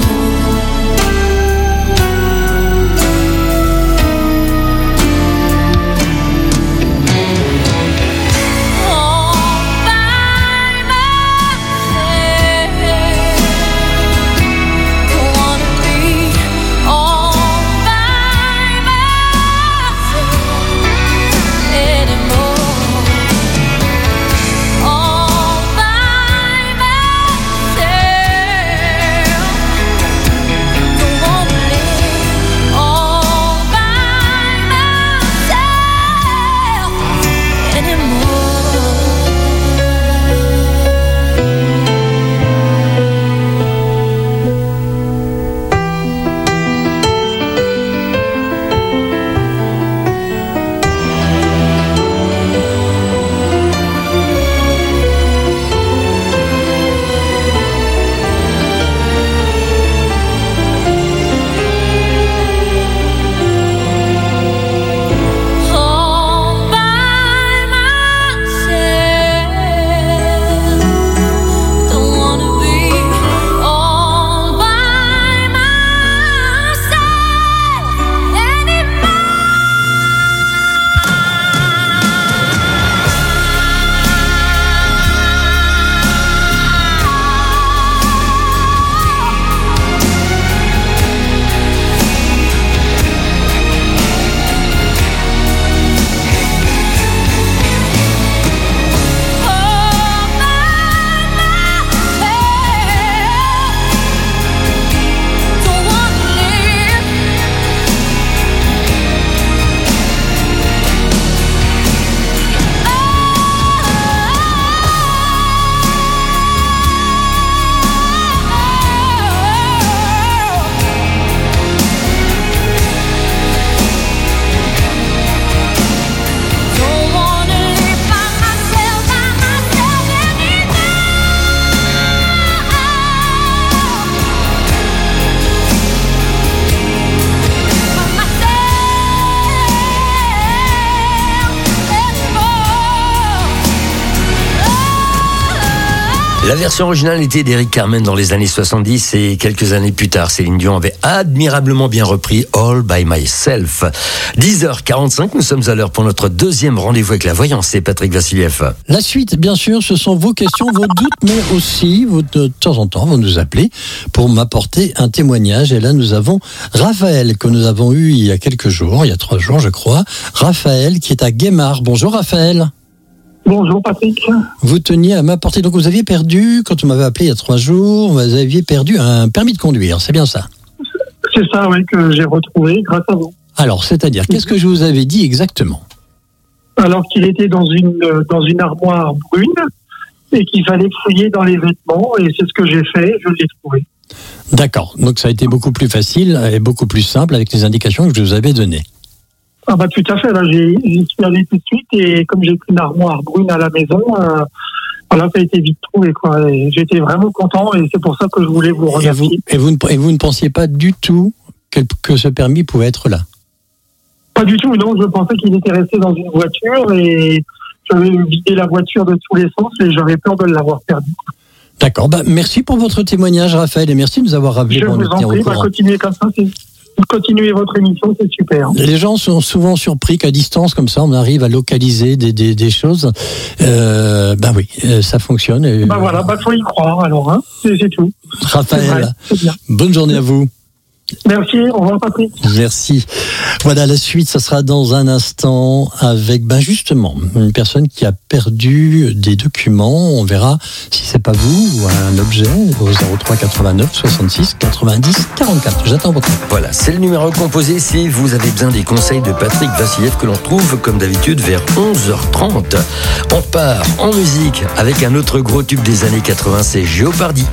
La version originale était d'Eric Carmen dans les années soixante-dix et quelques années plus tard, Céline Dion avait admirablement bien repris All by Myself. dix heures quarante-cinq, nous sommes à l'heure pour notre deuxième rendez-vous avec la voyance. C'est Patrick Vassiliev. La suite, bien sûr, ce sont vos questions, vos doutes, mais aussi, vous, de temps en temps, vous nous appelez pour m'apporter un témoignage. Et là, nous avons Raphaël, que nous avons eu il y a quelques jours, il y a trois jours, je crois. Raphaël, qui est à Guémard. Bonjour, Raphaël. Bonjour Patrick. Vous teniez à m'apporter, donc vous aviez perdu, quand vous m'avez appelé il y a trois jours, vous aviez perdu un permis de conduire, c'est bien ça? C'est ça, oui, que j'ai retrouvé grâce à vous. Alors, c'est-à-dire, qu'est-ce que je vous avais dit exactement? Alors qu'il était dans une, dans une armoire brune et qu'il fallait fouiller dans les vêtements, et c'est ce que j'ai fait, je l'ai trouvé. D'accord, donc ça a été beaucoup plus facile et beaucoup plus simple avec les indications que je vous avais données. Ah bah tout à fait, là j'ai, j'y suis allé tout de suite, et comme j'ai pris une armoire brune à la maison, euh, voilà, ça a été vite trouvé, quoi. Et j'étais vraiment content, et c'est pour ça que je voulais vous remercier. Et vous, et vous, et vous ne pensiez pas du tout que, que ce permis pouvait être là? Pas du tout, non, je pensais qu'il était resté dans une voiture, et j'avais vidé la voiture de tous les sens et j'avais peur de l'avoir perdue. D'accord. Bah, merci pour votre témoignage, Raphaël, et merci de nous avoir rappelé. Je vous en prie, bah, continuez comme ça, c'est... Continuez votre émission, c'est super. Les gens sont souvent surpris qu'à distance, comme ça, on arrive à localiser des, des, des choses. Euh, ben oui, ça fonctionne. Et... Ben voilà, ben faut y croire alors, hein. c'est, c'est tout. Raphaël, c'est vrai, c'est bien. Bonne journée à vous. Merci, au revoir Patrick. Merci. Voilà, la suite, ça sera dans un instant avec, ben justement, une personne qui a perdu des documents. On verra si c'est pas vous ou un objet au zéro trois quatre-vingt-neuf soixante-six quatre-vingt-dix quarante-quatre. J'attends votre. Voilà, c'est le numéro composé si vous avez besoin des conseils de Patrick Vassiliev que l'on retrouve comme d'habitude vers onze heures trente. On part en musique avec un autre gros tube des années quatre-vingts, c'est Jeopardy.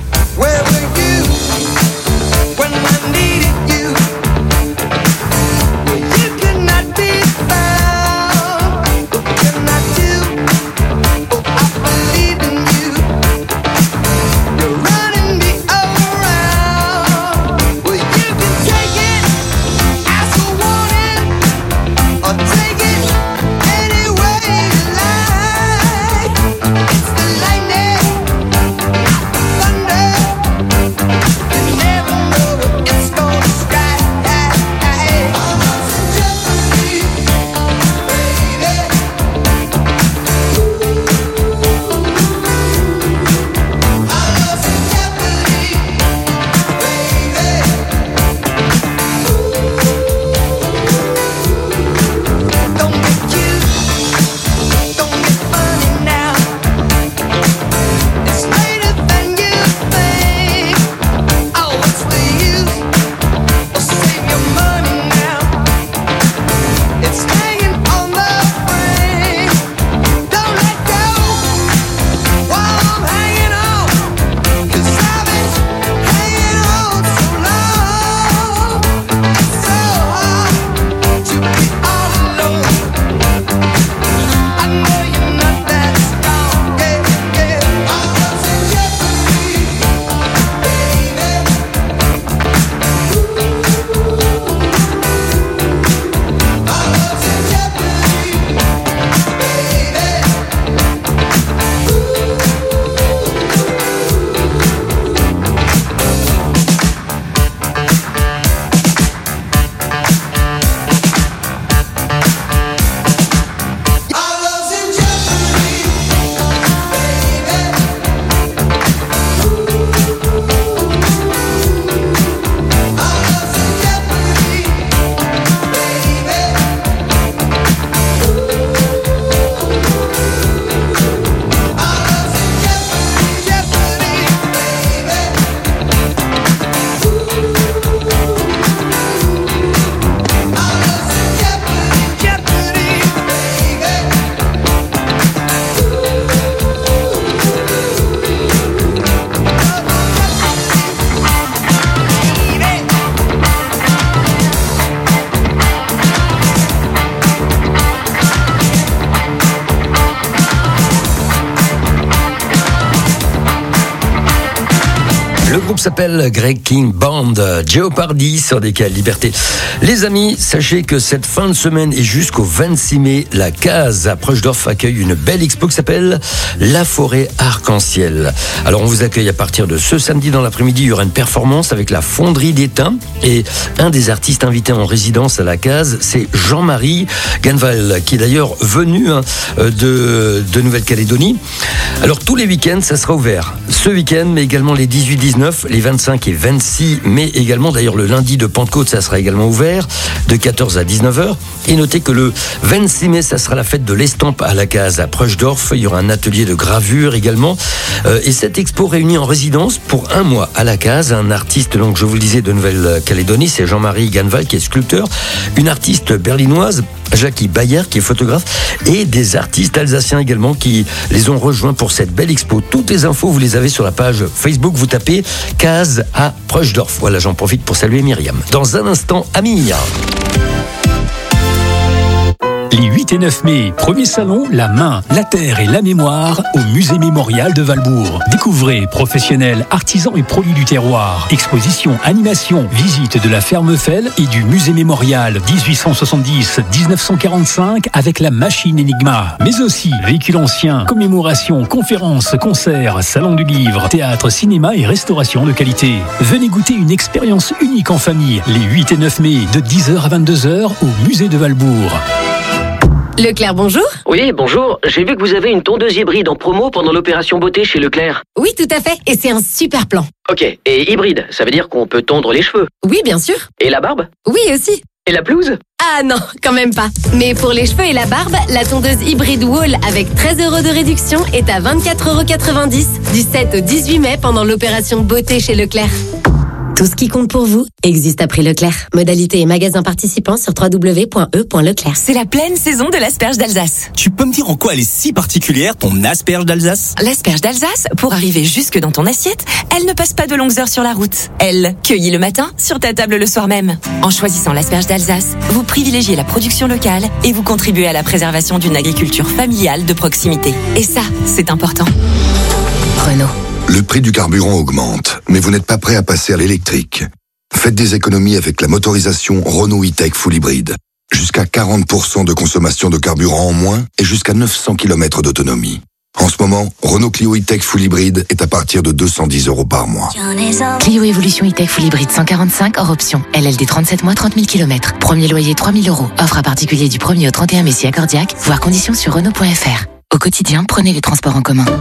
Le groupe s'appelle Greg King Band, Jeopardy sur D K L Liberté. Les amis, sachez que cette fin de semaine et jusqu'au vingt-six mai, la case à Preusdorf accueille une belle expo qui s'appelle La Forêt Arc-en-Ciel. Alors on vous accueille à partir de ce samedi dans l'après-midi, il y aura une performance avec la fonderie d'étain et un des artistes invités en résidence à la case, c'est Jean-Marie Ganval, qui est d'ailleurs venu hein, de, de Nouvelle-Calédonie. Alors tous les week-ends, ça sera ouvert. Ce week-end, mais également les dix-huit dix-neuf, les vingt-cinq et vingt-six mai également. D'ailleurs, le lundi de Pentecôte, ça sera également ouvert de quatorze à dix-neuf heures. Et notez que le vingt-six mai, ça sera la fête de l'estampe à la case à Preusdorf. Il y aura un atelier de gravure également. Euh, et cette expo réunit en résidence pour un mois à la case un artiste, donc je vous le disais, de Nouvelle-Calédonie, c'est Jean-Marie Ganval qui est sculpteur, une artiste berlinoise, Jackie Bayer qui est photographe, et des artistes alsaciens également qui les ont rejoints pour cette belle expo. Toutes les infos, vous les avez sur la page Facebook, vous tapez case à Preusdorf. Voilà, j'en profite pour saluer Myriam. Dans un instant, Amir. Les huit et neuf mai, premier salon La Main, la Terre et la Mémoire au Musée Mémorial de Valbourg. Découvrez professionnels, artisans et produits du terroir. Exposition, animation, visite de la ferme Fell et du Musée Mémorial dix-huit cent soixante-dix à dix-neuf cent quarante-cinq avec la machine Enigma. Mais aussi véhicules anciens, commémorations, conférences, concerts, salon du livre, théâtre, cinéma et restauration de qualité. Venez goûter une expérience unique en famille les huit et neuf mai de dix heures à vingt-deux heures au Musée de Valbourg. Leclerc, bonjour. Oui, bonjour. J'ai vu que vous avez une tondeuse hybride en promo pendant l'opération beauté chez Leclerc. Oui, tout à fait. Et c'est un super plan. Ok. Et hybride, ça veut dire qu'on peut tondre les cheveux? Oui, bien sûr. Et la barbe? Oui, aussi. Et la pelouse? Ah non, quand même pas. Mais pour les cheveux et la barbe, la tondeuse hybride Wall avec treize euros de réduction est à vingt-quatre euros quatre-vingt-dix du sept au dix-huit mai pendant l'opération beauté chez Leclerc. Tout ce qui compte pour vous existe à prix Leclerc. Modalité et magasins participants sur w w w point e point leclerc. C'est la pleine saison de l'asperge d'Alsace. Tu peux me dire en quoi elle est si particulière, ton asperge d'Alsace? L'asperge d'Alsace, pour arriver jusque dans ton assiette, elle ne passe pas de longues heures sur la route. Elle, cueillie le matin, sur ta table le soir même. En choisissant l'asperge d'Alsace, vous privilégiez la production locale et vous contribuez à la préservation d'une agriculture familiale de proximité. Et ça, c'est important. Renault. Le prix du carburant augmente, mais vous n'êtes pas prêt à passer à l'électrique. Faites des économies avec la motorisation Renault E-Tech Full Hybrid. Jusqu'à quarante pour cent de consommation de carburant en moins et jusqu'à neuf cents kilomètres d'autonomie. En ce moment, Renault Clio E-Tech Full Hybrid est à partir de deux cent dix euros par mois. Clio Evolution E-Tech Full Hybrid cent quarante-cinq hors option. L L D trente-sept mois, trente mille kilomètres. Premier loyer trois mille euros. Offre à particulier du premier au trente et un mai si accordiaque. Voir conditions sur Renault point F R. Au quotidien, prenez les transports en commun.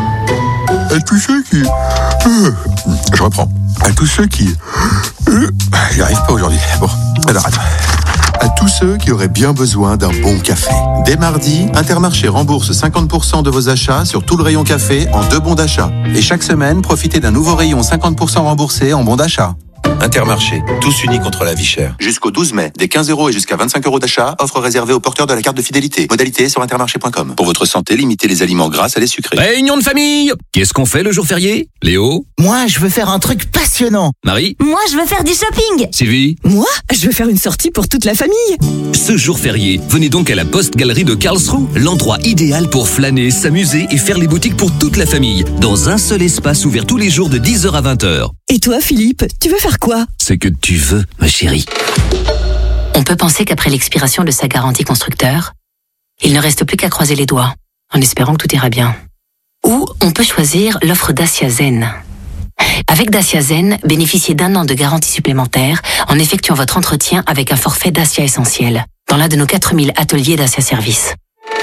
À tous ceux qui... Euh, je reprends. À tous ceux qui... Euh, j'y arrive pas aujourd'hui. Bon, alors attends. À tous ceux qui auraient bien besoin d'un bon café. Dès mardi, Intermarché rembourse cinquante pour cent de vos achats sur tout le rayon café en deux bons d'achat. Et chaque semaine, profitez d'un nouveau rayon cinquante pour cent remboursé en bons d'achat. Intermarché, tous unis contre la vie chère. Jusqu'au douze mai, des quinze euros et jusqu'à vingt-cinq euros d'achat, offre réservée aux porteurs de la carte de fidélité. Modalité sur intermarché point com. Pour votre santé, limitez les aliments gras à les sucrés. Réunion de famille. Qu'est-ce qu'on fait le jour férié? Léo? Moi, je veux faire un truc passionnant. Marie? Moi, je veux faire du shopping. Sylvie? Moi, je veux faire une sortie pour toute la famille. Ce jour férié, venez donc à la Post Galerie de Karlsruhe, l'endroit idéal pour flâner, s'amuser et faire les boutiques pour toute la famille, dans un seul espace ouvert tous les jours de dix heures à vingt heures. Et toi, Philippe, tu veux faire quoi? C'est que tu veux, ma chérie. On peut penser qu'après l'expiration de sa garantie constructeur, il ne reste plus qu'à croiser les doigts, en espérant que tout ira bien. Ou on peut choisir l'offre Dacia Zen. Avec Dacia Zen, bénéficiez d'un an de garantie supplémentaire en effectuant votre entretien avec un forfait Dacia Essentiel, dans l'un de nos quatre mille ateliers Dacia Service.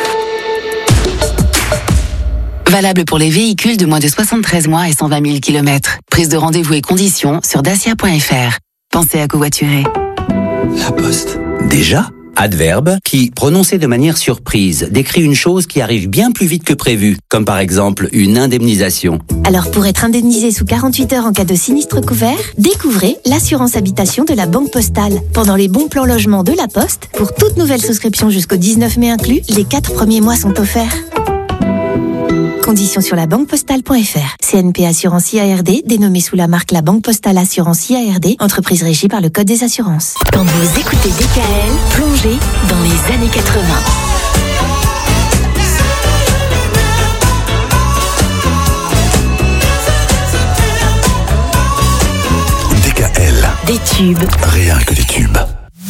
Valable pour les véhicules de moins de soixante-treize mois et cent vingt mille kilomètres. Prise de rendez-vous et conditions sur dacia point F R. Pensez à covoiturer. La Poste. Déjà? Adverbe qui, prononcé de manière surprise, décrit une chose qui arrive bien plus vite que prévu, comme par exemple une indemnisation. Alors pour être indemnisé sous quarante-huit heures en cas de sinistre couvert, découvrez l'assurance habitation de la Banque Postale. Pendant les bons plans logement de la Poste, pour toute nouvelle souscription jusqu'au dix-neuf mai inclus, les quatre premiers mois sont offerts. Conditions sur la banque postale point F R. C N P Assurance I A R D, dénommée sous la marque La Banque Postale Assurance I A R D, entreprise régie par le Code des assurances. Quand vous écoutez D K L, plongez dans les années quatre-vingts. D K L. Des tubes. Rien que des tubes.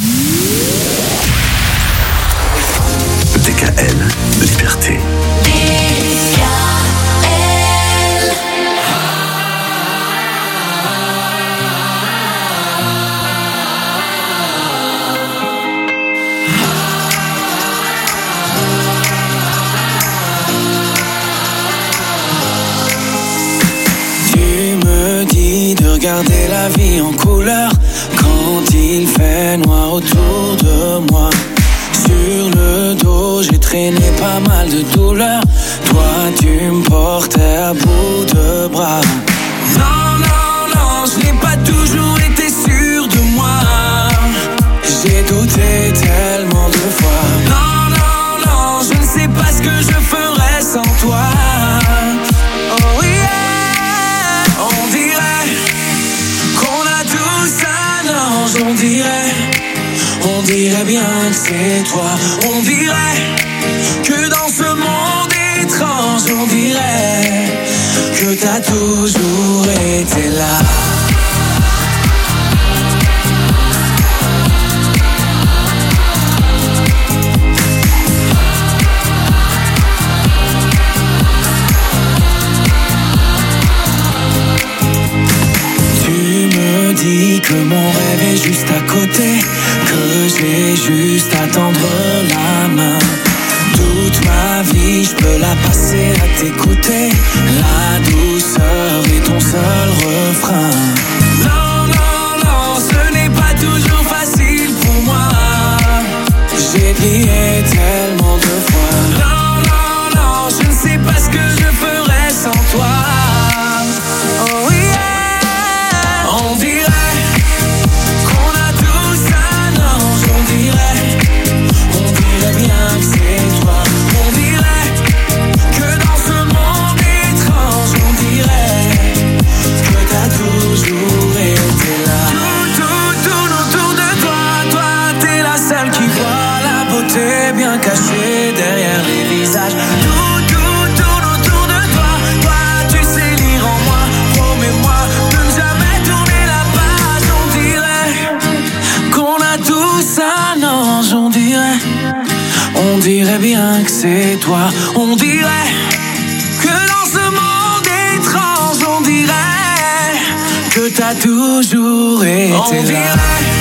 D K L, liberté. De regarder la vie en couleur quand il fait noir autour de moi. Sur le dos, j'ai traîné pas mal de douleurs. Toi, tu me portais à bout de bras. Non, non, non, je n'ai pas toujours été sûr de moi. J'ai douté tellement de fois. Non, non, non, je ne sais pas ce que je ferais sans toi. Oh yeah, on dirait qu'on a tous un ange, on dirait, on dirait bien que c'est toi. On dirait que dans ce monde étrange, on dirait que t'as toujours été là. Dis que mon rêve est juste à côté, que j'ai juste à tendre la main. Toute ma vie, je peux la passer à t'écouter. La douceur est ton seul refrain. Non, non, non, ce n'est pas toujours facile pour moi. J'ai plié tellement de fois. Non, non, non, je ne sais pas ce que je ferais sans toi. Oh yeah. On dirait qu'on a tous un ange, on dirait, on dirait bien que c'est toi. On dirait que dans ce monde étrange, on dirait que t'as toujours été là. Tout, tout, tout autour de toi, toi t'es la seule qui voit la beauté bien cachée derrière les visages. Tout, tout, tout autour de toi, toi tu sais lire en moi, promets-moi de ne jamais tourner la page. On dirait qu'on a tous un ange, on dirait, on dirait bien que c'est toi. On dirait que dans ce monde étrange, on dirait que t'as toujours été là. On dirait